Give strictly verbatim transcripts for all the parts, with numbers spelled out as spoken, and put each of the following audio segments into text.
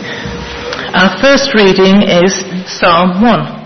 Our first reading is Psalm one.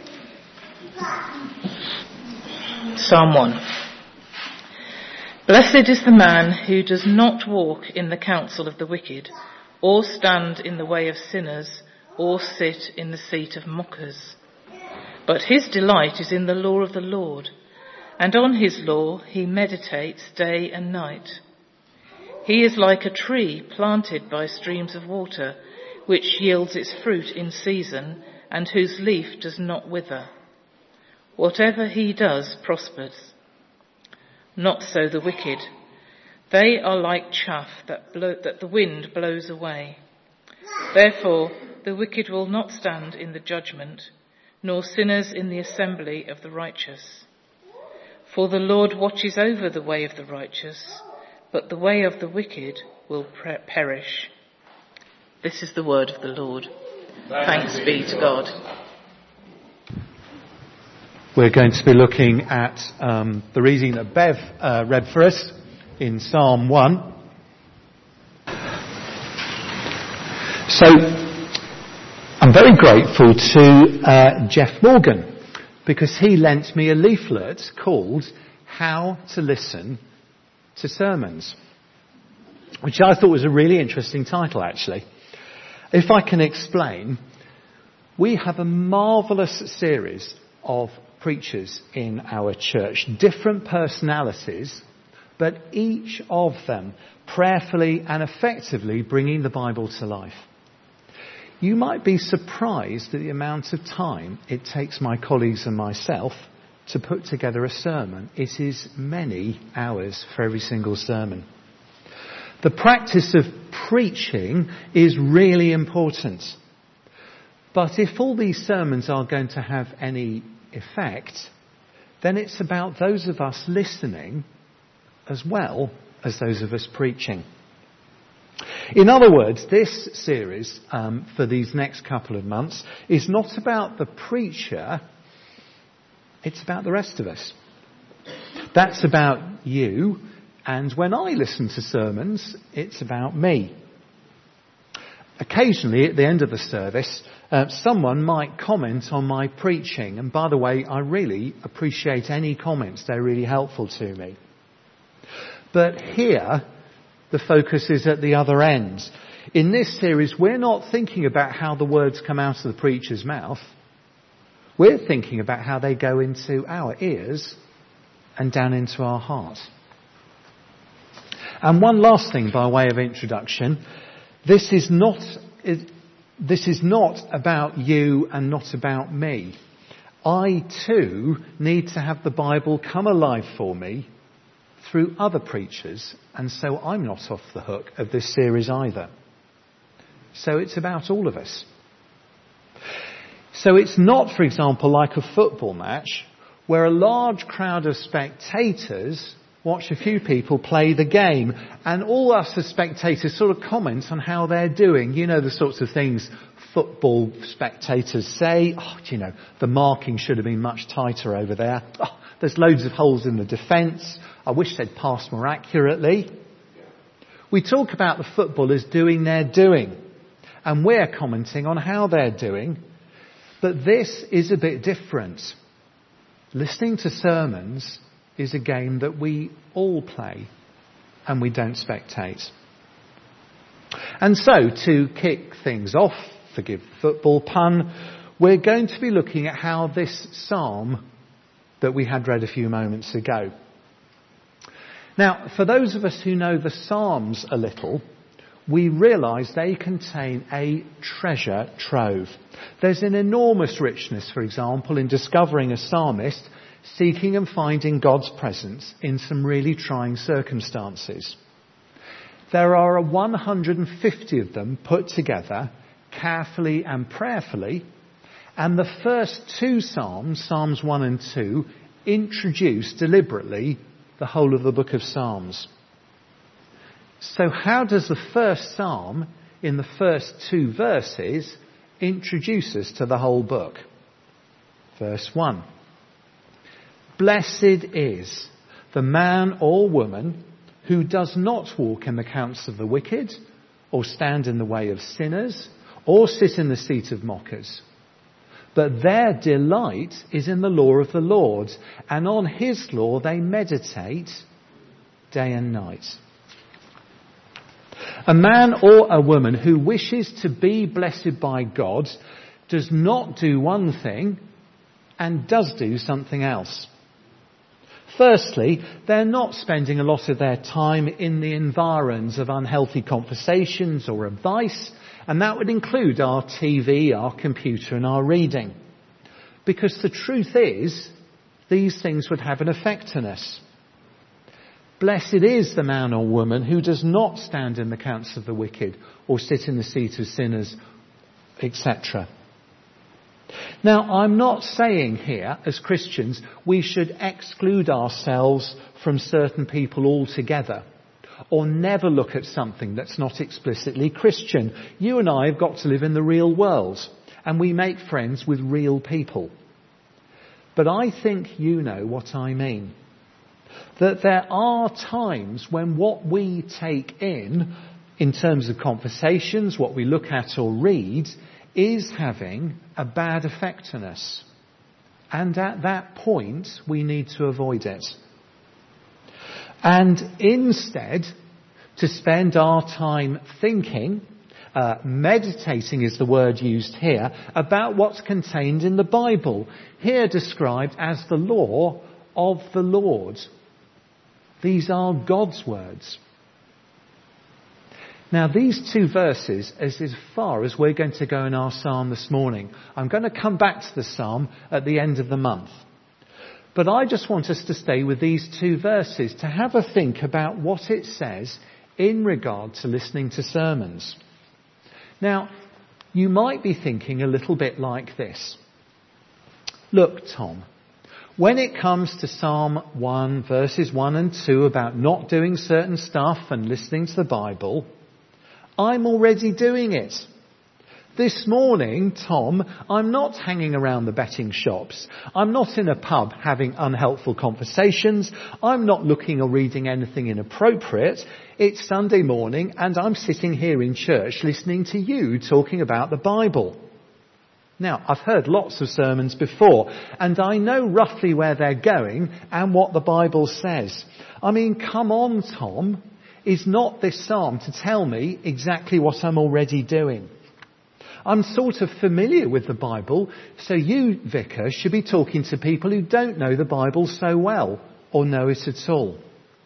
Psalm one. Blessed is the man who does not walk in the counsel of the wicked, or stand in the way of sinners, or sit in the seat of mockers. But his delight is in the law of the Lord, and on his law he meditates day and night. He is like a tree planted by streams of water, which yields its fruit in season, and whose leaf does not wither. Whatever he does prospers. Not so the wicked. They are like chaff that, blow, that the wind blows away. Therefore the wicked will not stand in the judgment, nor sinners in the assembly of the righteous. For the Lord watches over the way of the righteous, but the way of the wicked will per- perish. This is the word of the Lord. Thanks, Thanks be to God. We're going to be looking at um, the reading that Bev uh, read for us in Psalm one. So, I'm very grateful to uh, Jeff Morgan, because he lent me a leaflet called How to Listen to Sermons, which I thought was a really interesting title, actually. If I can explain, we have a marvellous series of preachers in our church, different personalities, but each of them prayerfully and effectively bringing the Bible to life. You might be surprised at the amount of time it takes my colleagues and myself to put together a sermon. It is many hours for every single sermon. The practice of preaching is really important. But if all these sermons are going to have any effect, then it's about those of us listening as well as those of us preaching. In other words, this series um, for these next couple of months is not about the preacher, it's about the rest of us. That's about you, and when I listen to sermons, it's about me. Occasionally, at the end of the service, uh, someone might comment on my preaching, and by the way, I really appreciate any comments, they're really helpful to me. But here, the focus is at the other end. In this series, we're not thinking about how the words come out of the preacher's mouth. We're thinking about how they go into our ears and down into our heart. And one last thing by way of introduction. This is not, this is not about you and not about me. I too need to have the Bible come alive for me through other preachers, and so I'm not off the hook of this series either. So it's about all of us. So it's not, for example, like a football match where a large crowd of spectators watch a few people play the game, and all us as spectators sort of comment on how they're doing. You know, the sorts of things football spectators say. Oh, do you know, the marking should have been much tighter over there. Oh, there's loads of holes in the defence. I wish they'd passed more accurately. We talk about the footballers doing their doing, and we're commenting on how they're doing. But this is a bit different. Listening to sermons is a game that we all play, and we don't spectate. And so, to kick things off, forgive the football pun, we're going to be looking at how this psalm that we had read a few moments ago. Now, for those of us who know the Psalms a little, we realise they contain a treasure trove. There's an enormous richness, for example, in discovering a psalmist seeking and finding God's presence in some really trying circumstances. There are one hundred fifty of them put together carefully and prayerfully, and the first two Psalms, Psalms one and two, introduce deliberately the whole of the book of Psalms. So how does the first Psalm in the first two verses introduce us to the whole book? Verse one. Blessed is the man or woman who does not walk in the counsel of the wicked, or stand in the way of sinners, or sit in the seat of mockers. But their delight is in the law of the Lord, and on his law they meditate day and night. A man or a woman who wishes to be blessed by God does not do one thing and does do something else. Firstly, they're not spending a lot of their time in the environs of unhealthy conversations or advice, and that would include our T V, our computer and our reading. Because the truth is, these things would have an effect on us. Blessed is the man or woman who does not stand in the counsel of the wicked or sit in the seat of sinners, et cetera. Now, I'm not saying here, as Christians, we should exclude ourselves from certain people altogether, or never look at something that's not explicitly Christian. You and I have got to live in the real world, and we make friends with real people. But I think you know what I mean. That there are times when what we take in, in terms of conversations, what we look at or read, is having a bad effect on us. And at that point, we need to avoid it. And instead, to spend our time thinking, uh, meditating is the word used here, about what's contained in the Bible, here described as the law of the Lord. These are God's words. Now, these two verses is as far as we're going to go in our psalm this morning. I'm going to come back to the psalm at the end of the month. But I just want us to stay with these two verses to have a think about what it says in regard to listening to sermons. Now, you might be thinking a little bit like this. Look, Tom, when it comes to Psalm one, verses one and two about not doing certain stuff and listening to the Bible, I'm already doing it. This morning, Tom, I'm not hanging around the betting shops. I'm not in a pub having unhelpful conversations. I'm not looking or reading anything inappropriate. It's Sunday morning and I'm sitting here in church listening to you talking about the Bible. Now, I've heard lots of sermons before, and I know roughly where they're going and what the Bible says. I mean, come on, Tom. Is not this psalm to tell me exactly what I'm already doing? I'm sort of familiar with the Bible, so you, vicar, should be talking to people who don't know the Bible so well, or know it at all.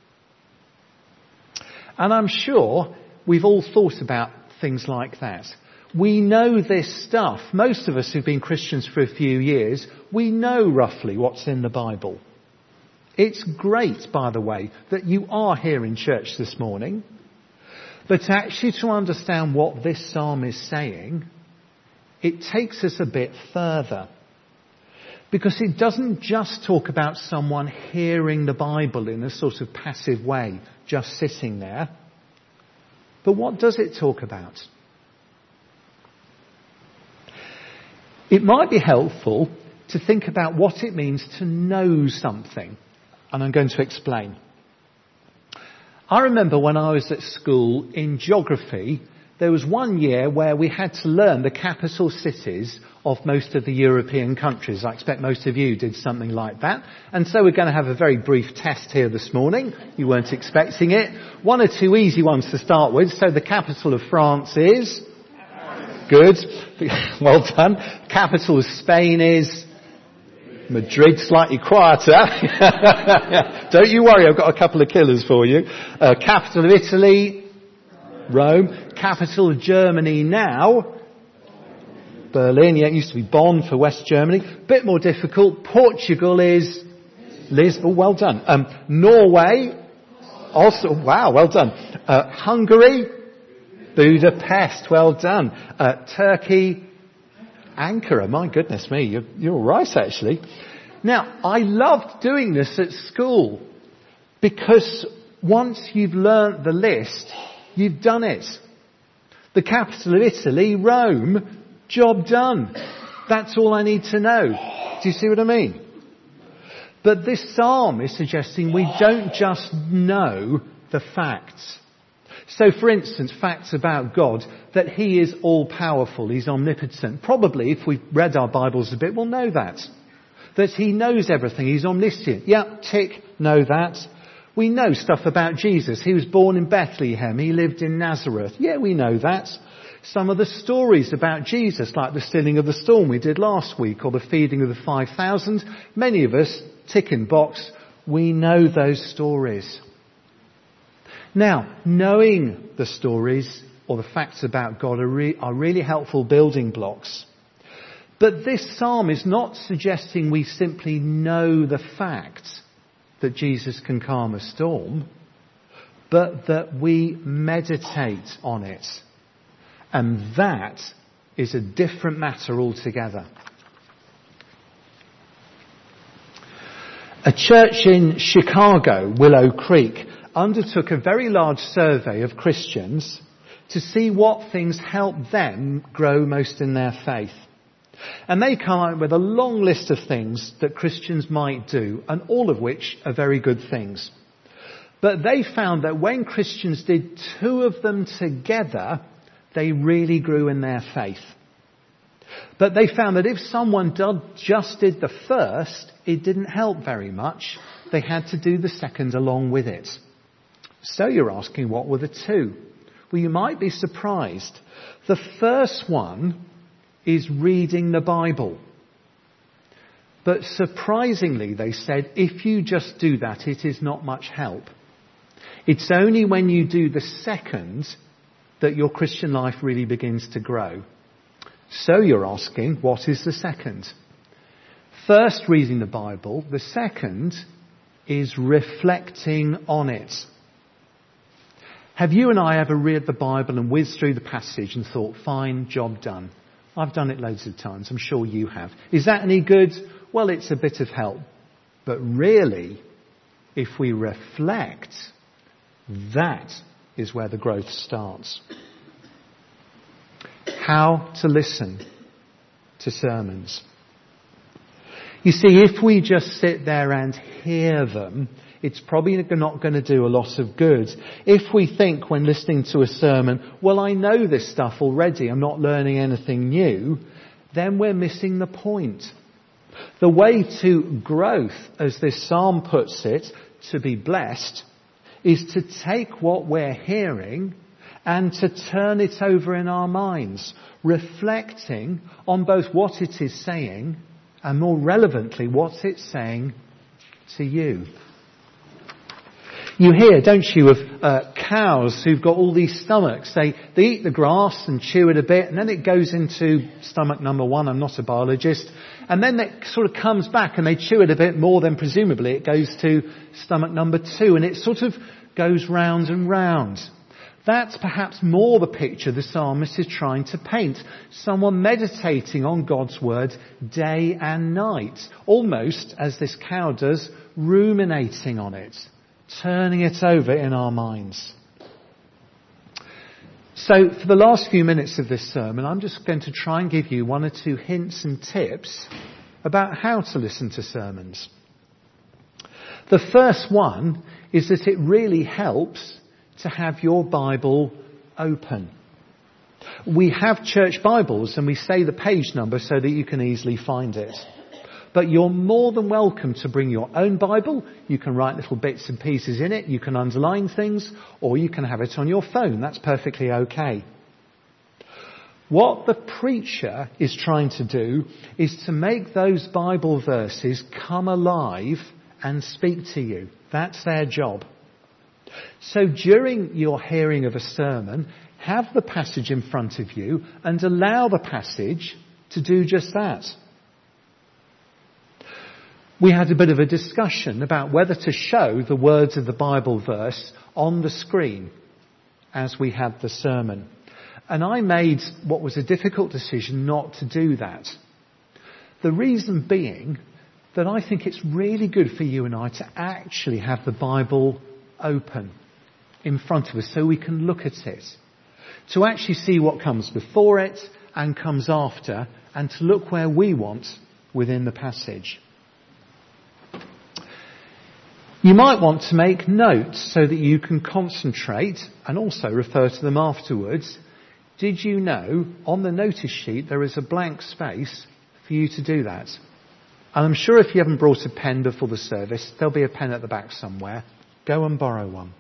And I'm sure we've all thought about things like that. We know this stuff. Most of us who've been Christians for a few years, we know roughly what's in the Bible. It's great, by the way, that you are here in church this morning. But actually to understand what this psalm is saying, it takes us a bit further. Because it doesn't just talk about someone hearing the Bible in a sort of passive way, just sitting there. But what does it talk about? It might be helpful to think about what it means to know something. And I'm going to explain. I remember when I was at school in geography, there was one year where we had to learn the capital cities of most of the European countries. I expect most of you did something like that. And so we're going to have a very brief test here this morning. You weren't expecting it. One or two easy ones to start with. So the capital of France is? Good. Well done. Capital of Spain is? Madrid, slightly quieter. Don't you worry, I've got a couple of killers for you. Uh, capital of Italy, Rome. Capital of Germany now, Berlin. Yeah, it used to be Bonn for West Germany. Bit more difficult. Portugal is Lisbon. Well done. Um, Norway, also, wow, well done. Uh, Hungary, Budapest. Well done. Uh, Turkey, Ankara. My goodness me, you're, you're all right actually. Now, I loved doing this at school because once you've learnt the list, you've done it. The capital of Italy, Rome, job done. That's all I need to know. Do you see what I mean? But this psalm is suggesting we don't just know the facts. So, for instance, facts about God, that he is all-powerful, he's omnipotent. Probably, if we've read our Bibles a bit, we'll know that. That he knows everything, he's omniscient. Yeah, tick, know that. We know stuff about Jesus. He was born in Bethlehem, he lived in Nazareth. Yeah, we know that. Some of the stories about Jesus, like the stilling of the storm we did last week, or the feeding of the five thousand, many of us, tick in box, we know those stories. Now, knowing the stories or the facts about God are, re- are really helpful building blocks. But this psalm is not suggesting we simply know the fact that Jesus can calm a storm, but that we meditate on it. And that is a different matter altogether. A church in Chicago, Willow Creek, undertook a very large survey of Christians to see what things helped them grow most in their faith. And they come up with a long list of things that Christians might do, and all of which are very good things. But they found that when Christians did two of them together, they really grew in their faith. But they found that if someone did, just did the first, it didn't help very much. They had to do the second along with it. So you're asking, what were the two? Well, you might be surprised. The first one is reading the Bible. But surprisingly, they said, if you just do that, it is not much help. It's only when you do the second that your Christian life really begins to grow. So you're asking, what is the second? First, reading the Bible. The second is reflecting on it. Have you and I ever read the Bible and whizzed through the passage and thought, fine, job done? I've done it loads of times. I'm sure you have. Is that any good? Well, it's a bit of help. But really, if we reflect, that is where the growth starts. How to listen to sermons. You see, if we just sit there and hear them, it's probably not going to do a lot of good. If we think when listening to a sermon, well, I know this stuff already, I'm not learning anything new, then we're missing the point. The way to growth, as this psalm puts it, to be blessed, is to take what we're hearing and to turn it over in our minds, reflecting on both what it is saying and, more relevantly, what it's saying to you. You hear, don't you, of uh, cows who've got all these stomachs. They, they eat the grass and chew it a bit, and then it goes into stomach number one. I'm not a biologist. And then it sort of comes back and they chew it a bit more, then presumably it goes to stomach number two, and it sort of goes round and round. That's perhaps more the picture the psalmist is trying to paint. Someone meditating on God's word day and night, almost as this cow does, ruminating on it, turning it over in our minds. So for the last few minutes of this sermon, I'm just going to try and give you one or two hints and tips about how to listen to sermons. The first one is that it really helps to have your Bible open. We have church Bibles and we say the page number so that you can easily find it. But you're more than welcome to bring your own Bible. You can write little bits and pieces in it. You can underline things, or you can have it on your phone. That's perfectly okay. What the preacher is trying to do is to make those Bible verses come alive and speak to you. That's their job. So during your hearing of a sermon, have the passage in front of you and allow the passage to do just that. We had a bit of a discussion about whether to show the words of the Bible verse on the screen as we had the sermon. And I made what was a difficult decision not to do that. The reason being that I think it's really good for you and I to actually have the Bible open in front of us so we can look at it. To actually see what comes before it and comes after, and to look where we want within the passage. You might want to make notes so that you can concentrate and also refer to them afterwards. Did you know on the notice sheet there is a blank space for you to do that? And I'm sure if you haven't brought a pen before the service, there'll be a pen at the back somewhere. Go and borrow one.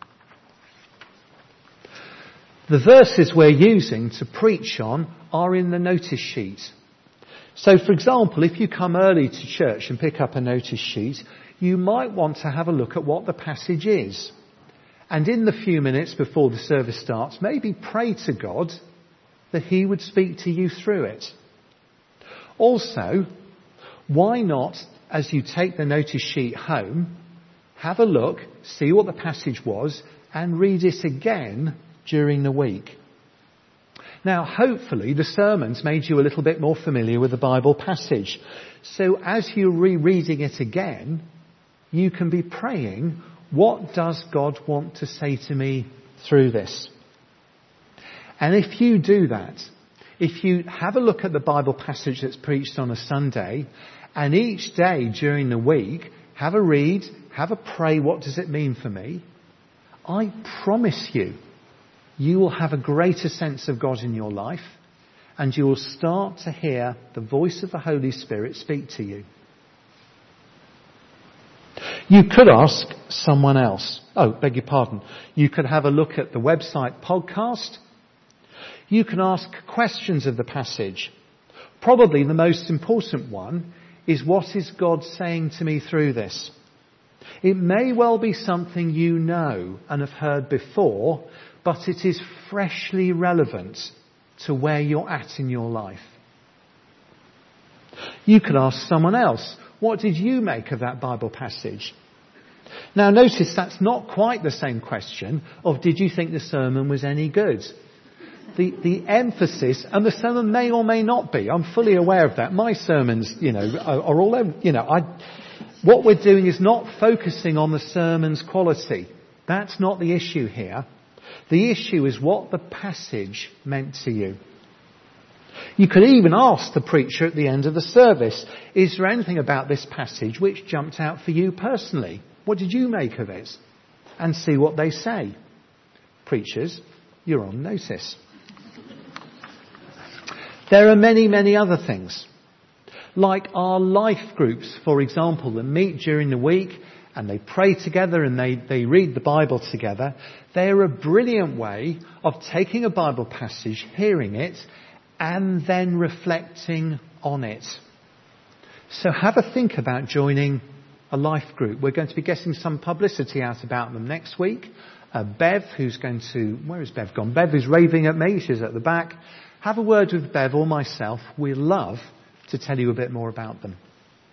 The verses we're using to preach on are in the notice sheet. So, for example, if you come early to church and pick up a notice sheet, you might want to have a look at what the passage is. And in the few minutes before the service starts, maybe pray to God that He would speak to you through it. Also, why not, as you take the notice sheet home, have a look, see what the passage was, and read it again during the week. Now, hopefully, the sermon's made you a little bit more familiar with the Bible passage. So as you're rereading it again, you can be praying, what does God want to say to me through this? And if you do that, if you have a look at the Bible passage that's preached on a Sunday, and each day during the week, have a read, have a pray, what does it mean for me? I promise you, you will have a greater sense of God in your life, and you will start to hear the voice of the Holy Spirit speak to you. You could ask someone else. Oh, beg your pardon. You could have a look at the website podcast. You can ask questions of the passage. Probably the most important one is, what is God saying to me through this? It may well be something you know and have heard before, but it is freshly relevant to where you're at in your life. You could ask someone else, what did you make of that Bible passage? Now notice that's not quite the same question of, did you think the sermon was any good? The, the emphasis, and the sermon may or may not be, I'm fully aware of that. My sermons, you know, are, are all over, you know, I, what we're doing is not focusing on the sermon's quality. That's not the issue here. The issue is what the passage meant to you. You could even ask the preacher at the end of the service, is there anything about this passage which jumped out for you personally? What did you make of it? And see what they say. Preachers, you're on notice. There are many, many other things. Like our life groups, for example, that meet during the week and they pray together and they, they read the Bible together. They're a brilliant way of taking a Bible passage, hearing it, and then reflecting on it. So have a think about joining a life group. We're going to be getting some publicity out about them next week. Uh, Bev, who's going to... Where is Bev gone? Bev is raving at me. She's at the back. Have a word with Bev or myself. We'd love to tell you a bit more about them.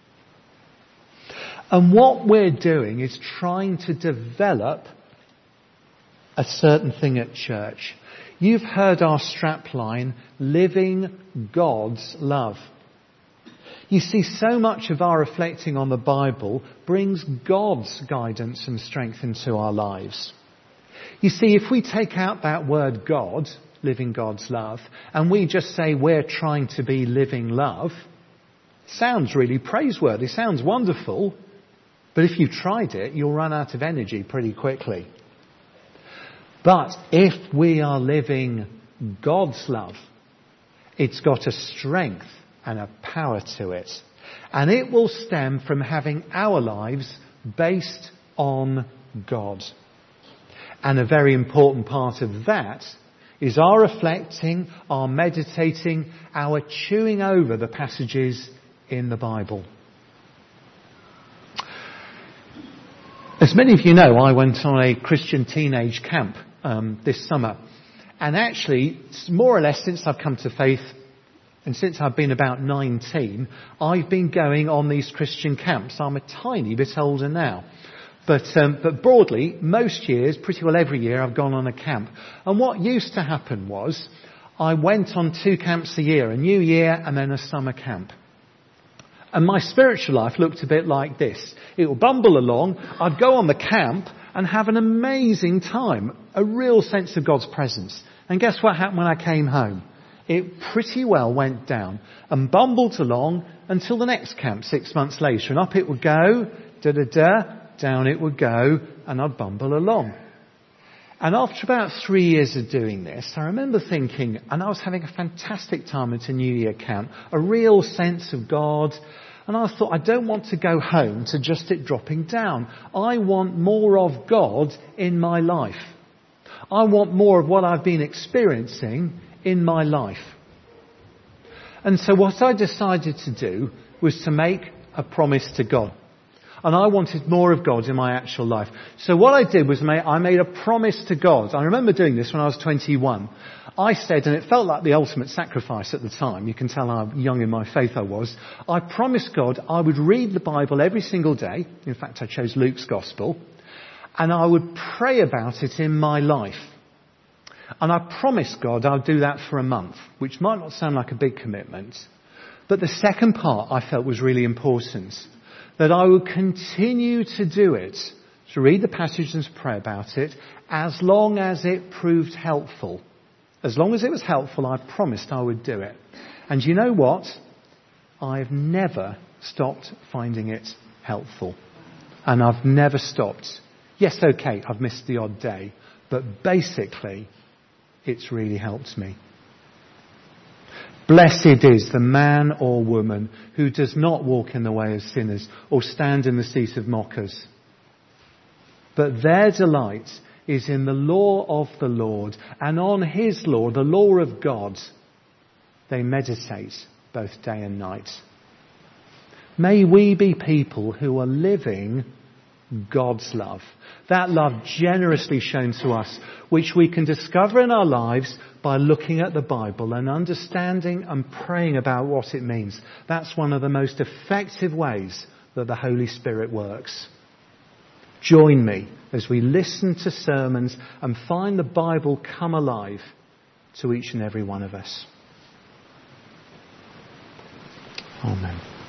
And what we're doing is trying to develop a certain thing at church. You've heard our strapline, living God's love. You see, so much of our reflecting on the Bible brings God's guidance and strength into our lives. You see, if we take out that word God, living God's love, and we just say we're trying to be living love, sounds really praiseworthy, sounds wonderful, but if you've tried it, you'll run out of energy pretty quickly. But if we are living God's love, it's got a strength and a power to it. And it will stem from having our lives based on God. And a very important part of that is our reflecting, our meditating, our chewing over the passages in the Bible. As many of you know, I went on a Christian teenage camp um, this summer. And actually, more or less since I've come to faith, and since I've been about nineteen, I've been going on these Christian camps. I'm a tiny bit older now. But, um, but broadly, most years, pretty well every year, I've gone on a camp. And what used to happen was, I went on two camps a year, a New Year and then a summer camp. And my spiritual life looked a bit like this. It would bumble along, I'd go on the camp and have an amazing time, a real sense of God's presence. And guess what happened when I came home? It pretty well went down and bumbled along until the next camp six months later. And up it would go, da-da-da, down it would go, and I'd bumble along. And after about three years of doing this, I remember thinking, and I was having a fantastic time at a New Year camp, a real sense of God. And I thought, I don't want to go home to just it dropping down. I want more of God in my life. I want more of what I've been experiencing in my life. And so what I decided to do was to make a promise to God. And I wanted more of God in my actual life. So what I did was make, I made a promise to God. I remember doing this when I was twenty-one. I said, and it felt like the ultimate sacrifice at the time. You can tell how young in my faith I was. I promised God I would read the Bible every single day. In fact, I chose Luke's Gospel. And I would pray about it in my life. And I promised God I'd do that for a month, which might not sound like a big commitment. But the second part I felt was really important. That I would continue to do it, to read the passage and to pray about it, as long as it proved helpful. As long as it was helpful, I promised I would do it. And you know what? I've never stopped finding it helpful. And I've never stopped. Yes, okay, I've missed the odd day. But basically, it's really helped me. Blessed is the man or woman who does not walk in the way of sinners or stand in the seat of mockers. But their delight is in the law of the Lord, and on his law, the law of God, they meditate both day and night. May we be people who are living God's love. That love generously shown to us, which we can discover in our lives by looking at the Bible and understanding and praying about what it means. That's one of the most effective ways that the Holy Spirit works. Join me as we listen to sermons and find the Bible come alive to each and every one of us. Amen.